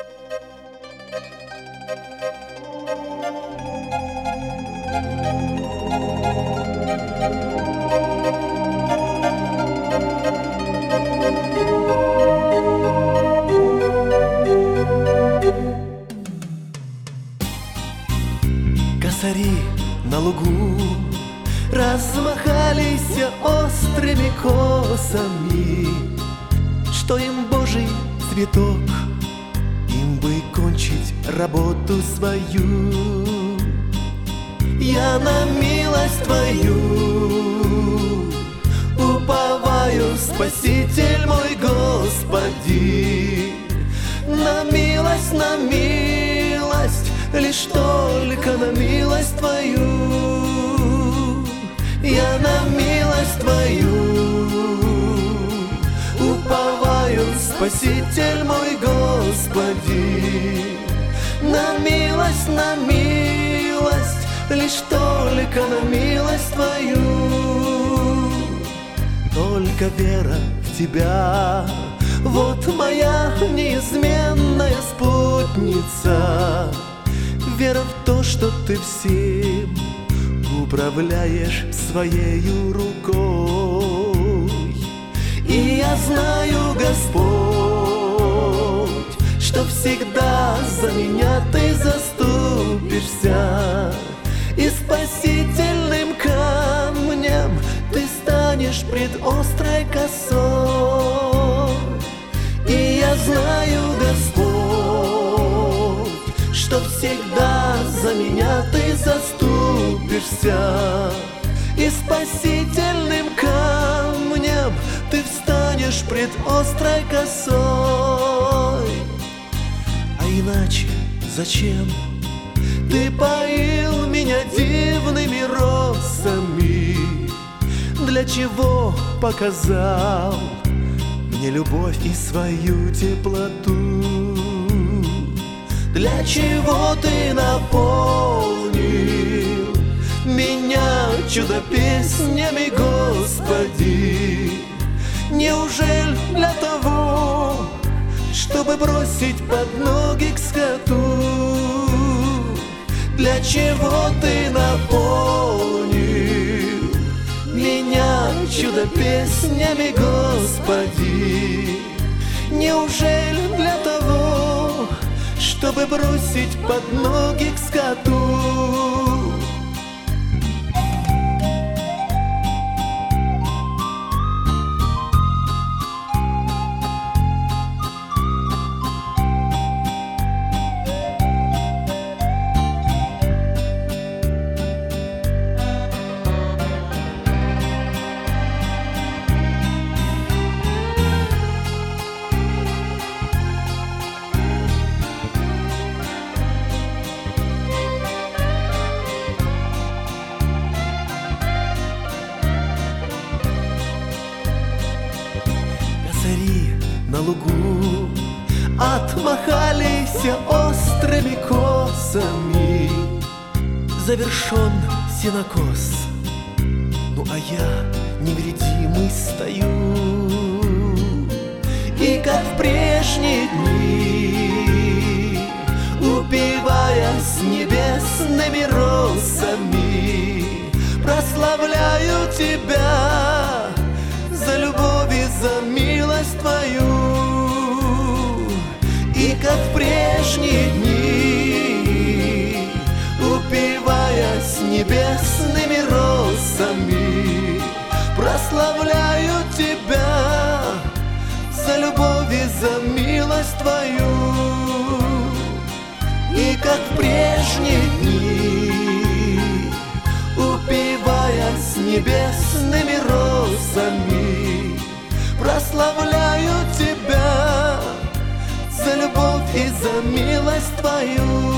Косари на лугу размахались острыми косами, что им Божий цветок, им бы кончить работу свою. Я на милость Твою уповаю, Спаситель мой, Господи, на милость, лишь только на милость Твою. Я на милость Твою уповаю, Спаситель мой, Господи, на милость, лишь только на милость Твою. Только вера в Тебя, вот моя неизменная спутница. Вера в то, что Ты всем управляешь Своею рукой. И я знаю, Господь, что всегда за меня Ты заступишься, и спасительным камнем Ты станешь пред острой косой. И я знаю, Господь, что всегда за меня Ты заступишься, и спасительным камнем Ты встанешь пред острой косой. А иначе зачем Ты поил меня дивными росами? Для чего показал мне любовь и свою теплоту? Для чего Ты наполнил меня чудо-песнями, Господи? Неужели для того, чтобы бросить под ноги к скоту? Для чего Ты наполнил меня чудо-песнями, Господи? Неужели для того, чтобы бросить под ноги к скоту? На лугу отмахались острыми косами, завершен сенокос. Ну а я невредимый стою, и как в прежние дни, упиваясь небесными росами, прославляю Тебя за любовь и за милость Твою. И как в прежние дни, упиваясь небесными росами, прославляю Тебя за любовь и за милость Твою. И как в прежние дни, упиваясь небесными росами, прославляю Тебя за любовь и за милость Твою.